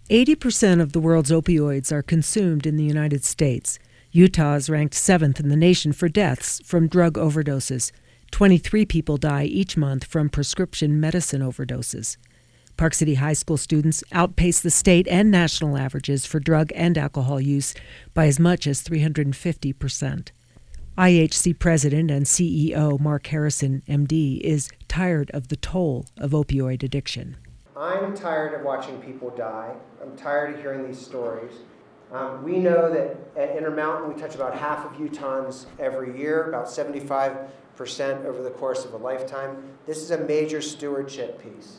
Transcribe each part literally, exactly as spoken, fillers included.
eighty percent of the world's opioids are consumed in the United States. Utah is ranked seventh in the nation for deaths from drug overdoses. twenty-three people die each month from prescription medicine overdoses. Park City High School students outpace the state and national averages for drug and alcohol use by as much as three hundred fifty percent. I H C President and C E O Mark Harrison, M D, is tired of the toll of opioid addiction. I'm tired of watching people die. I'm tired of hearing these stories. Um, we know that at Intermountain we touch about half of Utahns every year, about seventy-five percent over the course of a lifetime. This is a major stewardship piece.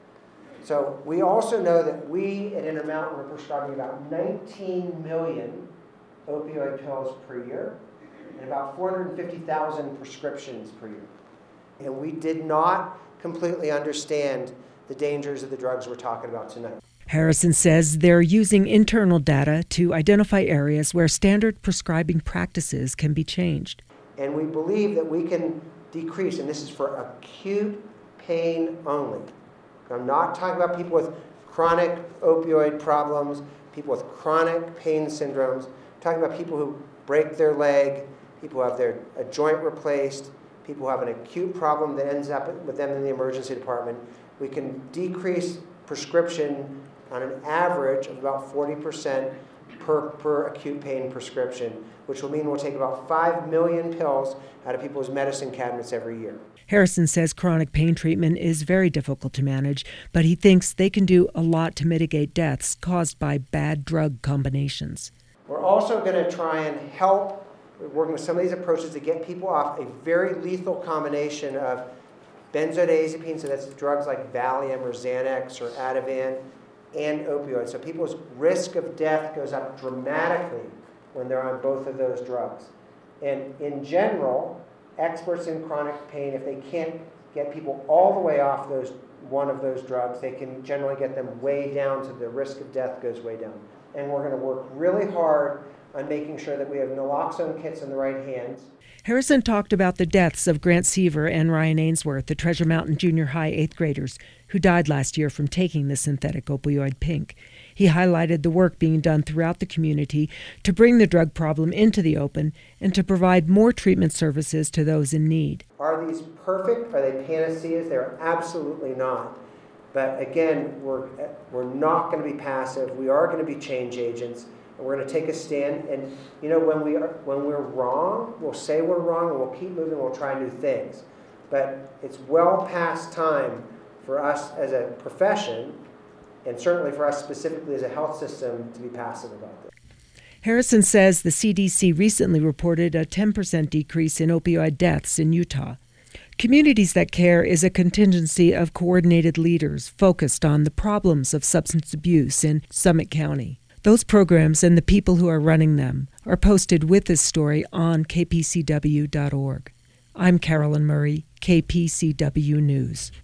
So we also know that we at Intermountain are prescribing about nineteen million opioid pills per year and about four hundred fifty thousand prescriptions per year. And we did not completely understand the dangers of the drugs we're talking about tonight. Harrison says they're using internal data to identify areas where standard prescribing practices can be changed. And we believe that we can decrease, and this is for acute pain only. I'm not talking about people with chronic opioid problems, people with chronic pain syndromes. I'm talking about people who break their leg, people who have their a joint replaced, people who have an acute problem that ends up with them in the emergency department. We can decrease prescription on an average of about forty percent per, per acute pain prescription, which will mean we'll take about five million pills out of people's medicine cabinets every year. Harrison says chronic pain treatment is very difficult to manage, but he thinks they can do a lot to mitigate deaths caused by bad drug combinations. We're also going to try and help, working with some of these approaches, to get people off a very lethal combination of benzodiazepines, so that's drugs like Valium or Xanax or Ativan, and opioids. So people's risk of death goes up dramatically when they're on both of those drugs. And in general, experts in chronic pain, if they can't get people all the way off those one of those drugs, they can generally get them way down, so the risk of death goes way down. And we're going to work really hard on making sure that we have naloxone kits in the right hands. Harrison talked about the deaths of Grant Seaver and Ryan Ainsworth, the Treasure Mountain Junior High eighth graders who died last year from taking the synthetic opioid pink. He highlighted the work being done throughout the community to bring the drug problem into the open and to provide more treatment services to those in need. Are these perfect? Are they panaceas? They're absolutely not. But again, we're, we're not going to be passive. We are going to be change agents. And we're going to take a stand, and you know, when we are when we're wrong, we'll say we're wrong, and we'll keep moving. We'll try new things, but it's well past time for us as a profession, and certainly for us specifically as a health system, to be passive about this. Harrison says the C D C recently reported a ten percent decrease in opioid deaths in Utah. Communities That Care is a contingency of coordinated leaders focused on the problems of substance abuse in Summit County. Those programs and the people who are running them are posted with this story on K P C W dot org. I'm Carolyn Murray, K P C W News.